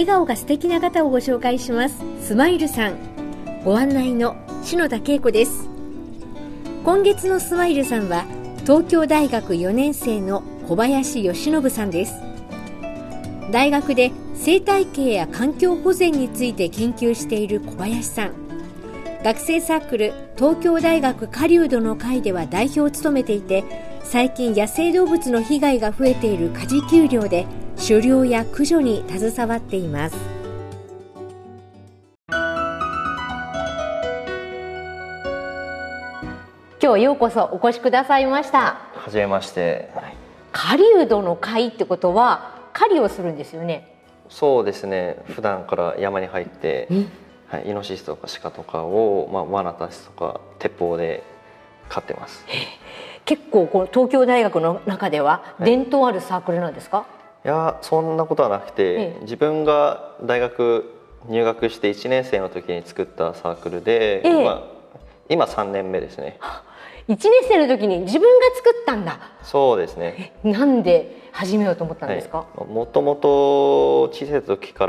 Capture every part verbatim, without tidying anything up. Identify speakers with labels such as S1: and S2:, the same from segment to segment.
S1: 笑顔が素敵な方をご紹介します。スマイルさん、ご案内の篠田恵子です。今月のスマイルさんは東京大学よねん生の小林義信さんです。大学で生態系や環境保全について研究している小林さん、学生サークル東京大学狩人の会では代表を務めていて、最近野生動物の被害が増えているカジキ漁で狩猟や駆除に携わっています。今日ようこそお越しくださいました。
S2: はじめまして。
S1: 狩人の会ってことは狩りをするんですよね。
S2: そうですね、普段から山に入って、はい、イノシシとかシカとかを、まあ、罠たちとか鉄砲で飼ってます。
S1: 結構この東京大学の中では伝統あるサークルなんですか？はい、
S2: いやそんなことはなくて、ええ、自分が大学入学していちねん生の時に作ったサークルで、ええ、まあ、今さんねんめですね。
S1: いちねん生の時に自分が作ったんだ。
S2: そうですね。
S1: なんで始めようと思ったんですか？
S2: もともと小さい時から、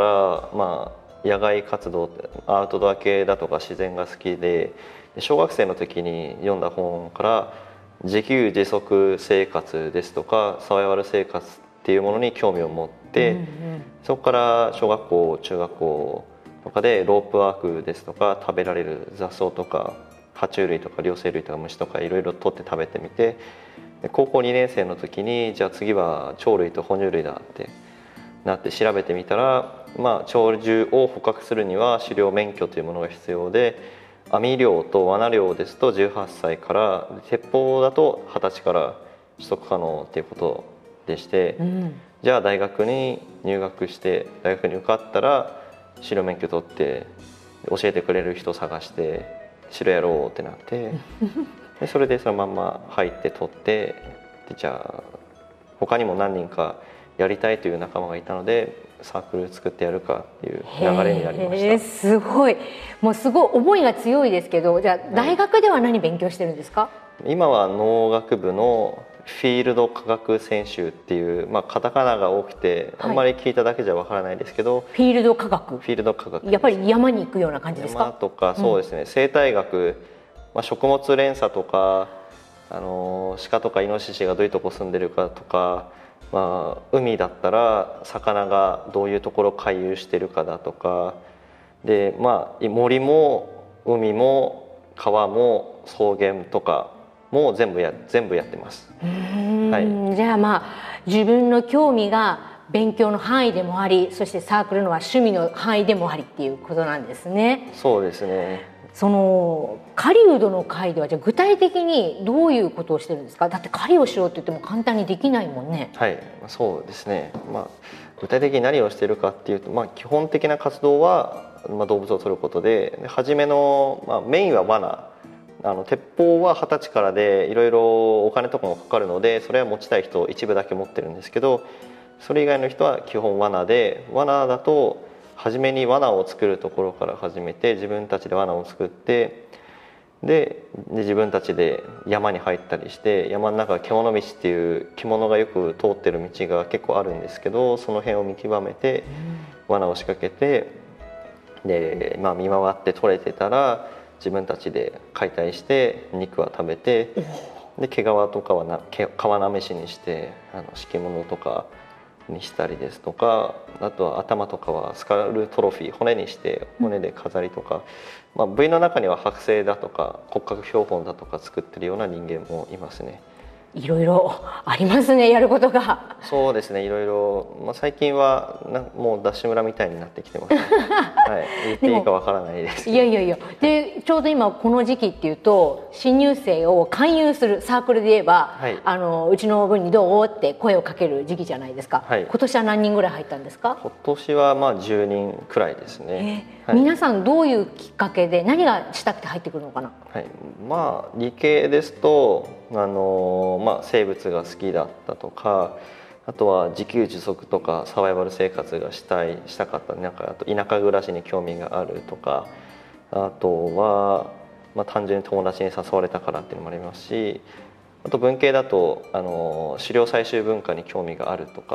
S2: まあ、野外活動、アウトドア系だとか自然が好きで、小学生の時に読んだ本から自給自足生活ですとかサバイバル生活っていうものに興味を持って、うんうん、そこから小学校中学校とかでロープワークですとか食べられる雑草とか爬虫類とか両生類とか虫とかいろいろ取って食べてみて、高校にねん生の時にじゃあ次は鳥類と哺乳類だってなって調べてみたら、まあ、鳥獣を捕獲するには狩猟免許というものが必要で、網漁と罠漁ですとじゅうはっさいから、鉄砲だとはたちから取得可能っていうことでして、うん、じゃあ大学に入学して大学に受かったら狩猟免許取って教えてくれる人探して城やろうってなってでそれでそのまんま入って取ってでじゃあ他にも何人かやりたいという仲間がいたのでサークル作ってやるかっていう流れになりました。
S1: すごい、もうすごい思いが強いですけど、じゃあ大学では何勉強してるんですか？は
S2: い、今は農学部のフィールド科学専修っていう、まあ、カタカナが多くてあんまり聞いただけじゃわからないですけど、はい、
S1: フィールド科学、
S2: フィールド科学、
S1: やっぱり山に行くような感じですか？
S2: 山とかそうですね、うん、生態学、まあ、食物連鎖とか、あの鹿とかイノシシがどういうとこ住んでるかとか、まあ、海だったら魚がどういうところ回遊してるかだとかで、まあ、森も海も川も草原とかも全部や全部やってます。
S1: はい、じゃあまあ自分の興味が勉強の範囲でもあり、そしてサークルのは趣味の範囲でもありっていうことなんですね。
S2: そうですね。
S1: その狩人の会ではじゃあ具体的にどういうことをしてるんですか？だって狩りをしようって言っても簡単にできないもんね。
S2: はい、そうですね。まあ、具体的に何をしているかっていうと、まあ、基本的な活動は、まあ、動物を取ることで、初めの、まあ、メインは罠、あの鉄砲ははたちからでいろいろお金とかもかかるのでそれは持ちたい人一部だけ持ってるんですけど、それ以外の人は基本罠で、罠だと初めに罠を作るところから始めて自分たちで罠を作ってで自分たちで山に入ったりして、山の中は獣道っていう獣がよく通ってる道が結構あるんですけど、その辺を見極めて罠を仕掛けてで、まあ、見回って取れてたら自分たちで解体して肉は食べて、で毛皮とかはな皮なめしにしてあの敷物とかにしたりですとか、あとは頭とかはスカルトロフィー、骨にして骨で飾りとか、まあ、部位の中には剥製だとか骨格標本だとか作ってるような人間もいますね。
S1: いろいろありますね、やることが。
S2: そうですね、いろいろ、まあ、最近はなもうダッシュ村みたいになってきてます、ねはい、言っていいかわからないですけど。
S1: いやいやいや、でちょうど今この時期っていうと新入生を勧誘するサークルで言えば、はい、あのうちの部にどうって声をかける時期じゃないですか、はい、今年は何人ぐらい入ったんですか？
S2: 今年はまあじゅうにんくらいですね、
S1: えーはい、皆さんどういうきっかけで何がしたくて入ってくるのかな？
S2: はい、まあ理系ですとあの、まあ、生物が好きだったとか、あとは自給自足とかサバイバル生活がしたいしたかった、なんかあと田舎暮らしに興味があるとか、あとは、まあ、単純に友達に誘われたからっていうのもありますし、あと文系だとあの狩猟採集文化に興味があるとか、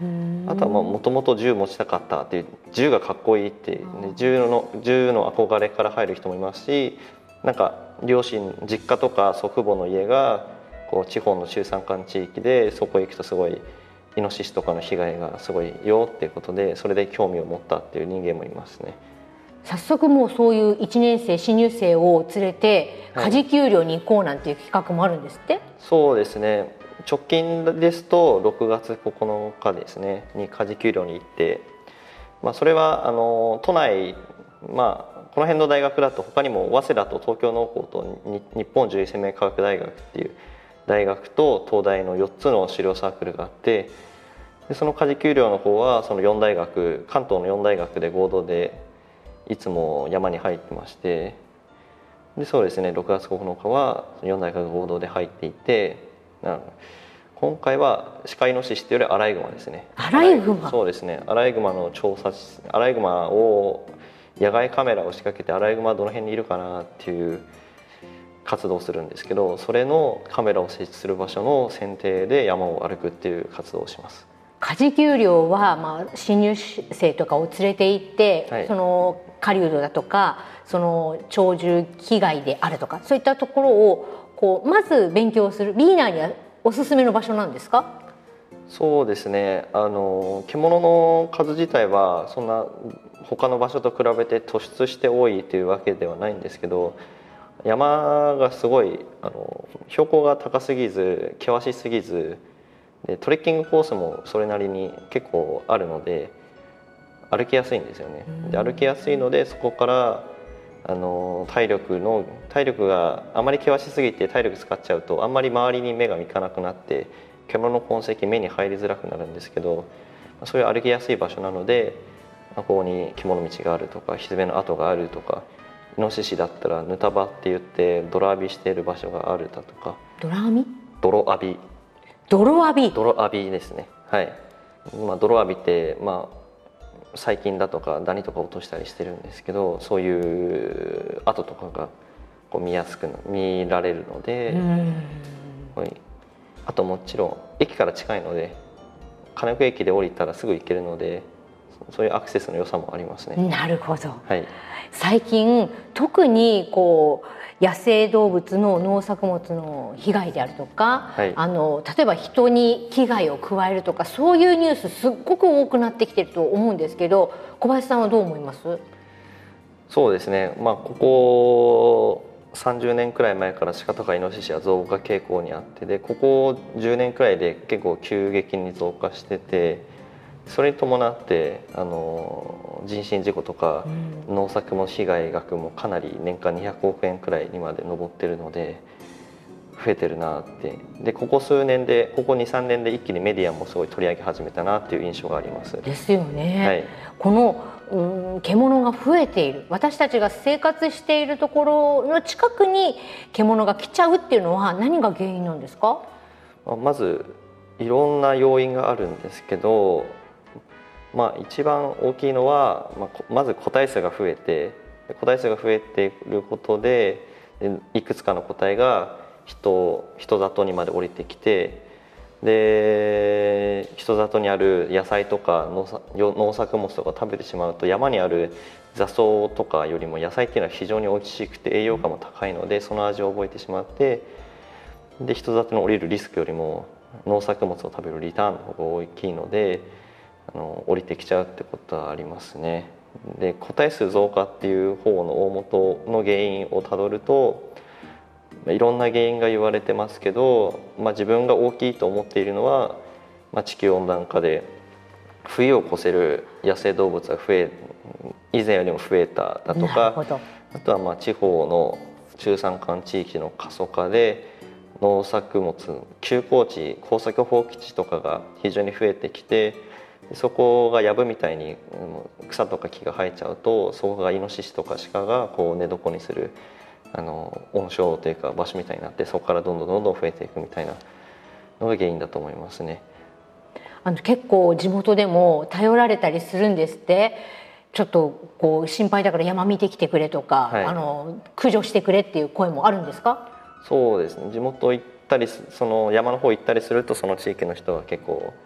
S2: あとはもともと銃持ちたかったっていう、銃がかっこいいっていう、ね、銃の銃の憧れから入る人もいますし、なんか両親実家とか祖父母の家がこう地方の中山間地域で、そこへ行くとすごいイノシシとかの被害がすごいよっていうことで、それで興味を持ったっていう人間もいますね。
S1: 早速もうそういういちねん生新入生を連れて家事給料に行こうなんていう企画もあるんですって、はい、
S2: そうですね、直近ですとろくがつここのかですねに家事給料に行って、まあ、それはあの都内、まあ、この辺の大学だと他にも早稲田と東京農工と日本獣医生命科学大学っていう大学と東大のよっつの狩猟サークルがあって、でその家事給料の方はそのよん大学、関東のよん大学で合同でいつも山に入ってまして、でそうですねろくがつここのかはよん大学合同で入っていて、今回は鹿イノシシっていうよりアライグマですね。
S1: アライグマ、
S2: そうですね、アライグマの調査、アライグマを野外カメラを仕掛けてアライグマはどの辺にいるかなっていう活動をするんですけど、それのカメラを設置する場所の選定で山を歩くっていう活動をします。
S1: 家事給料は、まあ、新入生とかを連れて行って、はい、その狩人だとかその鳥獣被害であるとかそういったところをこうまず勉強するビギナーにはおすすめの場所なんですか？
S2: そうですね、あの獣の数自体はそんな他の場所と比べて突出して多いというわけではないんですけど、山がすごいあの標高が高すぎず険しすぎずで、トレッキングコースもそれなりに結構あるので歩きやすいんですよね。で歩きやすいので、そこからあの体力の体力があまり険しすぎて体力使っちゃうとあんまり周りに目がいかなくなって獣の痕跡目に入りづらくなるんですけど、そういう歩きやすい場所なので、ここに獣道があるとか羊の跡があるとか、イノシシだったらヌタバって言って泥浴びしている場所があるだとか。
S1: 泥浴び？
S2: 泥浴び
S1: 泥浴び
S2: 泥浴びですね。はい、まあ、泥浴びって、まあ細菌だとかダニとか落としたりしてるんですけど、そういう跡とかがこう見やすく見られるので、はい、あともちろん駅から近いので金子駅で降りたらすぐ行けるので、そういうアクセスの良さもありますね。
S1: なるほど、
S2: はい、
S1: 最近特にこう野生動物の農作物の被害であるとか、はい、あの例えば人に危害を加えるとか、そういうニュースすっごく多くなってきてると思うんですけど、小林さんはどう思います？
S2: そうですね、まあ、ここさんじゅうねんくらい前から鹿とかイノシシは増加傾向にあって、でここじゅうねんくらいで結構急激に増加してて、それに伴ってあの人身事故とか農作物被害額もかなり年間にひゃくおくえんくらいにまで上ってるので増えてるなって。でここ数年でここ にさんねんで一気にメディアもすごい取り上げ始めたなっていう印象があります。
S1: ですよね、
S2: はい、
S1: この、うん、獣が増えている、私たちが生活しているところの近くに獣が来ちゃうっていうのは何が原因なんですか？
S2: まずいろんな要因があるんですけど、まあ、一番大きいのは、まあ、まず個体数が増えて個体数が増えていることでいくつかの個体が 人, 人里にまで降りてきて、で人里にある野菜とか 農, 農作物とか食べてしまうと、山にある雑草とかよりも野菜っていうのは非常に美味しくて栄養価も高いので、その味を覚えてしまって、で人里に降りるリスクよりも農作物を食べるリターンの方が大きいので、あの降りてきちゃうってことはありますね。で個体数増加っていう方の大元の原因をたどるといろんな原因が言われてますけど、まあ、自分が大きいと思っているのは、まあ、地球温暖化で冬を越せる野生動物が増え以前よりも増えただとか、あとはまあ地方の中山間地域の過疎化で農作物休耕地耕作放棄地とかが非常に増えてきて、そこが藪みたいに草とか木が生えちゃうと、そこがイノシシとか鹿がこう寝床にするあの温床というか場所みたいになって、そこからどんどんどんどん増えていくみたいなのが原因だと思いますね。
S1: あの結構地元でも頼られたりするんですって。ちょっとこう心配だから山見てきてくれとか、はい、あの駆除してくれっていう声もあるんですか？
S2: そうですね、地元行ったりその山の方行ったりすると、その地域の人が結構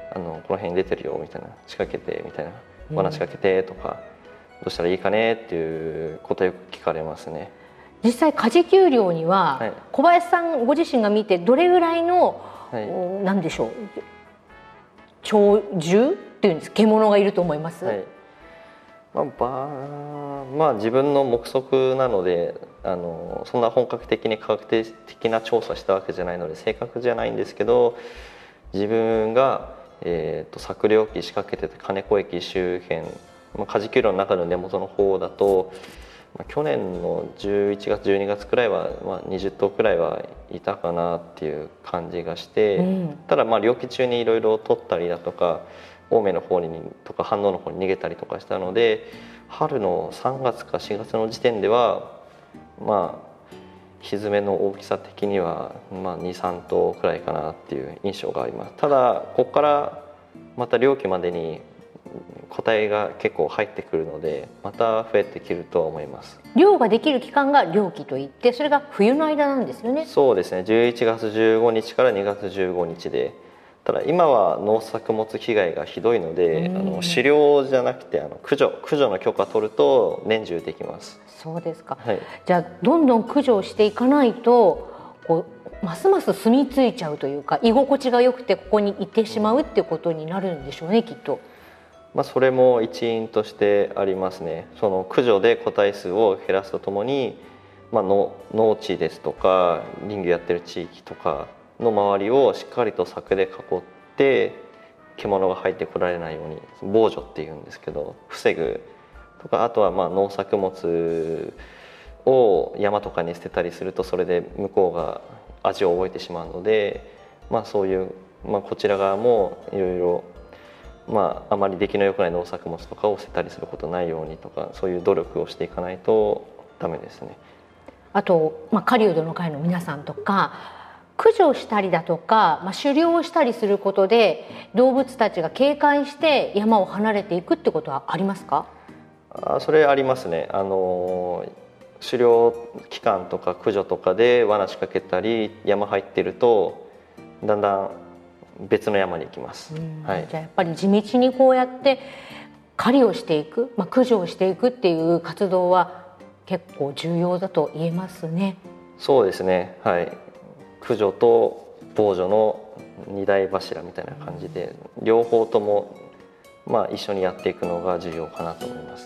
S2: あのこの辺に出てるよみたいな、仕掛けてみたいな、罠仕掛けてとか、どうしたらいいかねっていうことをよく聞かれますね。
S1: 実際カジキュウリョウには、はい、小林さんご自身が見てどれぐらいの、はい、なんでしょう、鳥獣っていうんです獣がいると思います？はい、
S2: まあ、ばまあ自分の目測なので、あのそんな本格的に科学的な調査したわけじゃないので正確じゃないんですけど、自分が、えー、と索猟機仕掛けてた金子駅周辺、まあ、カジキュウリョウの中の根元の方だと、まあ、去年のじゅういちがつじゅうにがつくらいは、まあ、にじゅっとうくらいはいたかなっていう感じがして、うん、ただまあ猟期中にいろいろ取ったりだとか青梅の方にとか飯能の方に逃げたりとかしたので、春のさんがつかしがつの時点ではまあひづめの大きさ的には、まあ、にさんとうくらいかなっていう印象があります。ただここからまた猟期までに個体が結構入ってくるので、また増えてきるとは思います。
S1: 漁ができる期間が猟期といって、それが冬の間なんですよね。
S2: そうですね、じゅういちがつじゅうごにちからにがつじゅうごにちで、ただ今は農作物被害がひどいので、あの狩猟じゃなくてあの駆除駆除の許可取ると年中できます。
S1: そうですか、
S2: はい、
S1: じゃあどんどん駆除していかないとこうますます住み着いちゃうというか、居心地が良くてここにいてしまうっていうことになるんでしょうね、きっと。
S2: まあ、それも一因としてありますね。その駆除で個体数を減らすとともに、まあ、の農地ですとか林業やってる地域とかの周りをしっかりと柵で囲って獣が入ってこられないように防除っていうんですけど防ぐとか、あとはまあ農作物を山とかに捨てたりするとそれで向こうが味を覚えてしまうので、まあ、そういう、まあ、こちら側もいろいろまあ、あまり出来の良くない農作物とかを捨てたりすることないようにとか、そういう努力をしていかないとダメですね。
S1: あと、まあ、狩人の会の皆さんとか駆除したりだとか、まあ、狩猟をしたりすることで動物たちが警戒して山を離れていくってことはありますか？
S2: あ、それありますね。あの狩猟期間とか駆除とかで罠仕掛けたり山入ってるとだんだん別の山に行きます、
S1: はい、じゃあやっぱり地道にこうやって狩りをしていく、まあ、駆除をしていくっていう活動は結構重要だと言えますね。
S2: そうですね、はい、駆除と防除の二大柱みたいな感じで両方ともまあ一緒にやっていくのが重要かなと思います。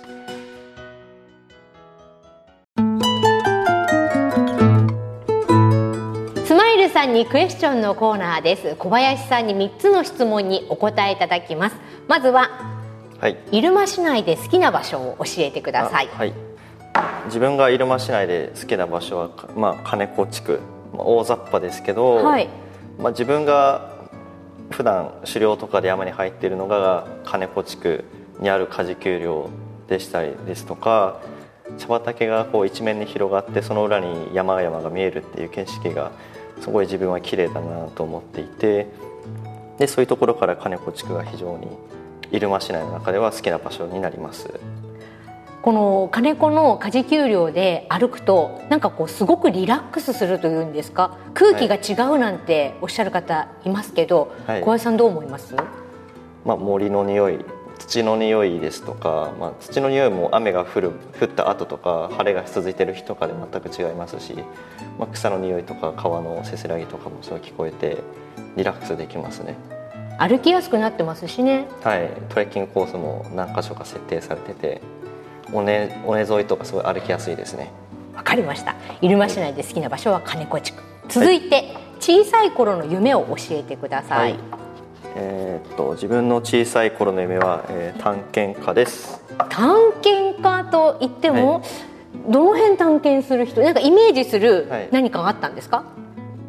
S1: さんにクエスチョンのコーナーです。小林さんにみっつの質問にお答えいただきます。まずは、はい、入間市内で好きな場所を教えてください。
S2: はい、自分が入間市内で好きな場所は、まあ、金子地区、まあ、大雑把ですけど、はい、まあ、自分が普段狩猟とかで山に入っているのが金子地区にあるカジキュウリョウでしたりですとか、茶畑がこう一面に広がってその裏に山々が見えるっていう景色がすごい自分は綺麗だなと思っていて、でそういうところから金子地区が非常に入間市内の中では好きな場所になります。
S1: この金子のカジキュウリョウで歩くとなんかこうすごくリラックスするというんですか、空気が違うなんておっしゃる方いますけど、はい、小林さんどう思います？
S2: まあ、森の匂い、土の匂いですとか、まあ、土の匂いも雨が降る降った後とか晴れが続いている日とかで全く違いますし、まあ、草の匂いとか川のせせらぎとかもすごい聞こえてリラックスできますね。
S1: 歩きやすくなってますしね。
S2: はい、トレッキングコースも何箇所か設定されてて尾根、尾根沿いとかすごい歩きやすいですね。
S1: わかりました。入間市内で好きな場所は金子地区。続いて、はい、小さい頃の夢を教えてください。はい、
S2: えー、っと自分の小さい頃の夢は、えー、探検家です。
S1: 探検家といっても、はい、どの辺探検する人、なんかイメージする何かがあったんですか？はい、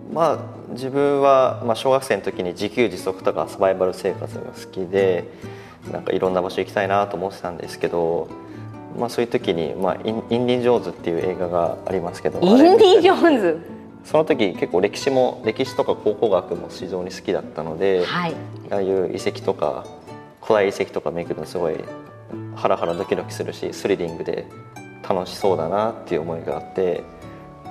S2: まあ、自分は、まあ、小学生の時に自給自足とかサバイバル生活が好きでなんかいろんな場所行きたいなと思ってたんですけど、まあ、そういう時に、まあ、インディ・ジョーンズっていう映画がありますけど、
S1: インディ・ジョーンズ、
S2: その時結構歴史も歴史とか考古学も非常に好きだったので、はい、ああいう遺跡とか古代遺跡とか巡るのすごいハラハラドキドキするしスリリングで楽しそうだなっていう思いがあって、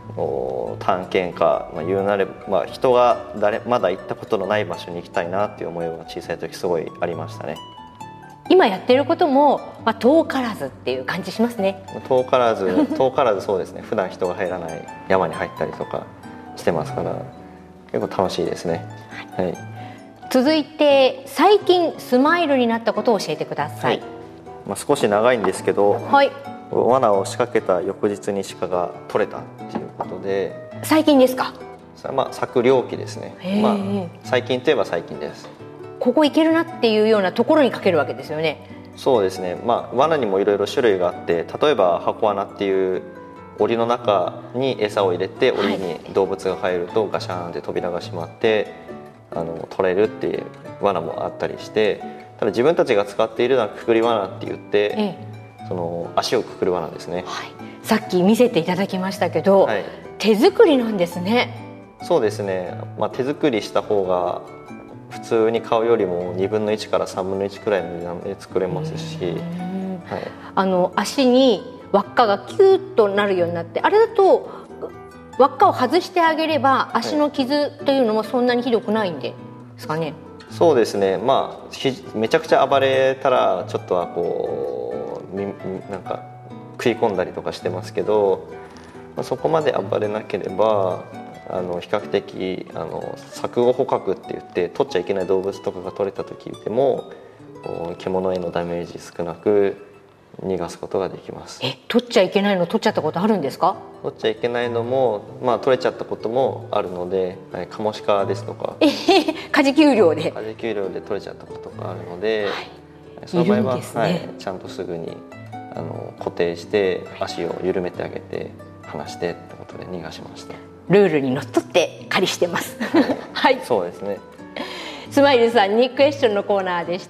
S2: 探検家、まあ、言うなれば、まあ、人が誰まだ行ったことのない場所に行きたいなっていう思いは小さい時すごいありましたね。
S1: 今やってることも、まあ、遠からずっていう感じしますね。
S2: 遠からず遠からずそうですね。普段人が入らない山に入ったりとかしてますから結構楽しいですね。はい、はい、
S1: 続いて最近スマイルになったことを教えてください。はい、
S2: まあ、少し長いんですけど、
S1: はい、
S2: 罠を仕掛けた翌日に鹿が取れたっていうことで。
S1: 最近ですか？
S2: まあ、昨猟期ですね。まあ、最近といえば最近です。
S1: ここ行けるなっていうようなところにかけるわけですよね。
S2: そうですね、まあ、罠にもいろいろ種類があって、例えば箱罠っていう檻の中に餌を入れて檻に動物が入るとガシャーンって扉が閉まってあの取れるっていう罠もあったりして、ただ自分たちが使っているのはくくり罠って言って、ええ、その足をくくる罠ですね。
S1: はい、さっき見せていただきましたけど、はい、手作りなんですね。
S2: そうですね、まあ、手作りした方が普通に買うよりもにぶんのいちからさんぶんのいちくらいの値段で作れますし、はい、
S1: あの足に輪っかがキュッとなるようになって、あれだと輪っかを外してあげれば足の傷というのもそんなにひどくないんですかね。
S2: そうですね、まあ、めちゃくちゃ暴れたらちょっとはこうなんか食い込んだりとかしてますけど、まあ、そこまで暴れなければあの比較的あの錯誤捕獲って言って取っちゃいけない動物とかが取れた時でも獣へのダメージ少なく逃がすことができます。
S1: え、取っちゃいけないの取っちゃったことあるんですか？
S2: 取っちゃいけないのも、まあ、取れちゃったこともあるので、はい、カモシカですとか、
S1: えー、カジキウリョウで
S2: カジキウリョウで取れちゃったことがあるので、はい、その場合は、ね、はい、ちゃんとすぐにあの固定して足を緩めてあげて離してってことで逃がしました。
S1: ルールにのっとって狩りしてます。はい、
S2: はい、そうですね。
S1: スマイルさんにクエスチョンのコーナーでした。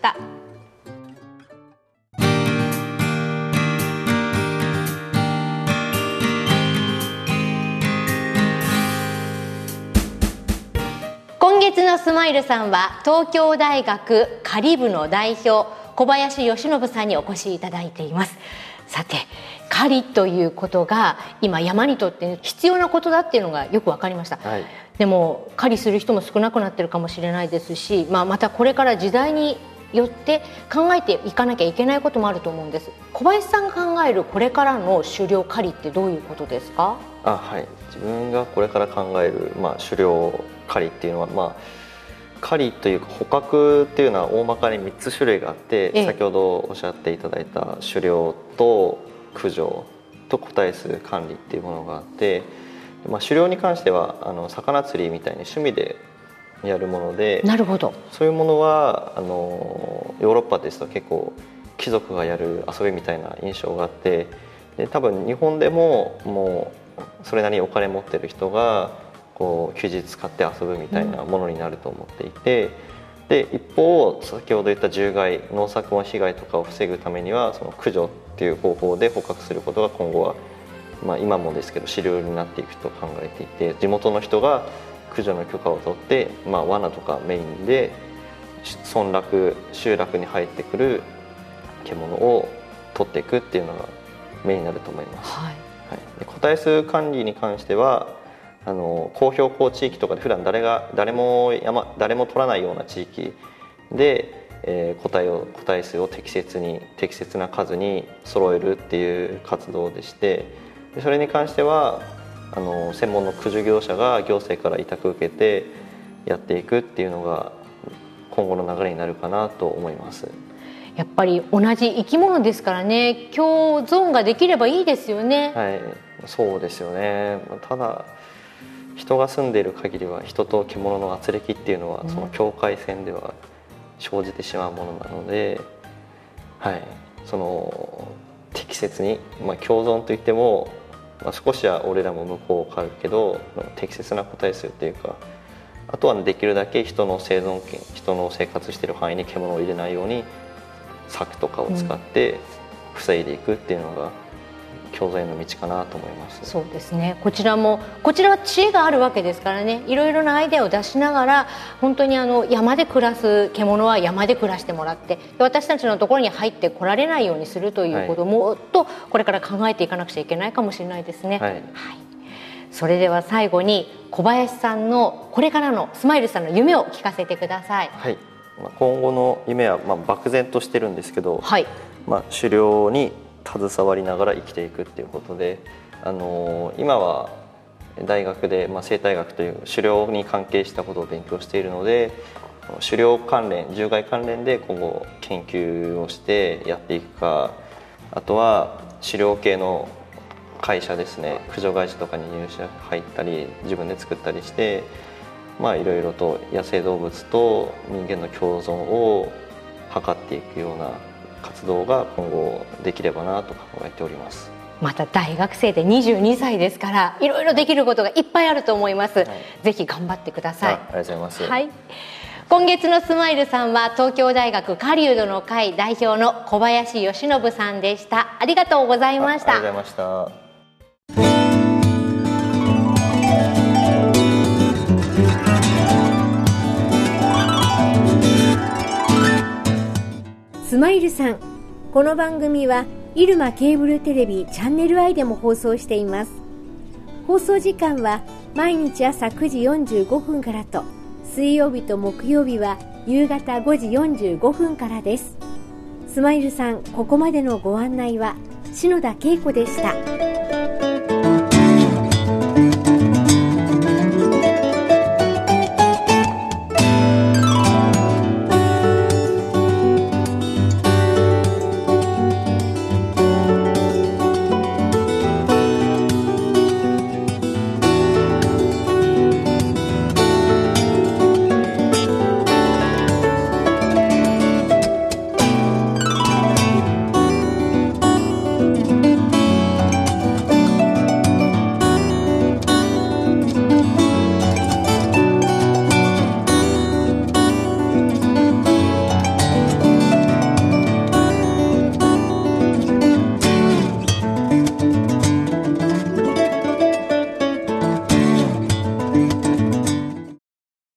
S1: 今月のスマイルさんは東京大学狩り部の代表小林義信さんにお越しいただいています。さて、狩りということが今山にとって必要なことだっていうのがよく分かりました。はい、でも狩りする人も少なくなってるかもしれないですし、まあ、またこれから時代によって考えていかなきゃいけないこともあると思うんです。小林さんが考えるこれからの狩猟狩りってどういうことですか？
S2: あ、はい、自分がこれから考える、まあ、狩猟狩りっていうのは、まあ、狩りというか捕獲っていうのは大まかにみっつ種類があって、ええ、先ほどおっしゃっていただいた狩猟と駆除と個体数管理っていうものがあって、まあ、狩猟に関してはあの魚釣りみたいに趣味でやるもので、
S1: なるほど、
S2: そういうものはあのヨーロッパですと結構貴族がやる遊びみたいな印象があって、で多分日本でももうそれなりにお金持ってる人がこう休日使って遊ぶみたいなものになると思っていて、うん、で一方先ほど言った獣害、農作物被害とかを防ぐためにはその駆除っていう方法で捕獲することが今後は、まあ、今もですけど主流になっていくと考えていて、地元の人が駆除の許可を取って、まあ、罠とかメインで村落集落に入ってくる獣を取っていくっていうのがメインになると思います。はいはい、で個体数管理に関してはあの高標高地域とかで普段誰が誰も山誰も取らないような地域で、えー、個体を個体数を適切に適切な数に揃えるっていう活動でして、でそれに関してはあの専門の駆除業者が行政から委託を受けてやっていくっていうのが今後の流れになるかなと思います。
S1: やっぱり同じ生き物ですからね、共存ができればいいですよね。
S2: はい、そうですよね。ただ人が住んでいる限りは人と獣の軋轢っていうのはその境界線では生じてしまうものなので、はい、その適切に、まあ、共存といっても、まあ、少しは俺らも向こうかるけど適切な個体数っていうか、あとはできるだけ人の生存権、人の生活している範囲に獣を入れないように柵とかを使って防いでいくっていうのが共存への道かなと思います。
S1: そうですね。こちらもこちらは知恵があるわけですからね、いろいろなアイデアを出しながら本当にあの山で暮らす獣は山で暮らしてもらって、私たちのところに入ってこられないようにするということも、はい、とこれから考えていかなくちゃいけないかもしれないですね。はいはい、 それでは最後に小林さんのこれからのスマイルさんの夢を聞かせてください。
S2: はい、今後の夢はまあ漠然としてるんですけど、
S1: はい、
S2: まあ、狩猟に携わりながら生きていくっていうことで、あのー、今は大学で、まあ、生態学という狩猟に関係したことを勉強しているので、狩猟関連、獣害関連で今後研究をしてやっていくか、あとは狩猟系の会社ですね、駆除会社とかに入社入ったり自分で作ったりして、まあいろいろと野生動物と人間の共存を図っていくような活動が今後できればなと考えております。
S1: また大学生でにじゅうにさいですから、いろいろできることがいっぱいあると思います、はい、ぜひ頑張ってください。
S2: あ, ありがとうございます、
S1: はい、今月のスマイルさんは東京大学狩人の会代表の小林義信さんでした。ありがとうございました。
S2: あ, ありがとうございました。
S1: スマイルさん、この番組は入間ケーブルテレビチャンネル アイ でも放送しています。放送時間は毎日朝くじよんじゅうごふんからと、水曜日と木曜日は夕方ごじよんじゅうごふんからです。スマイルさん、ここまでのご案内は篠田恵子でした。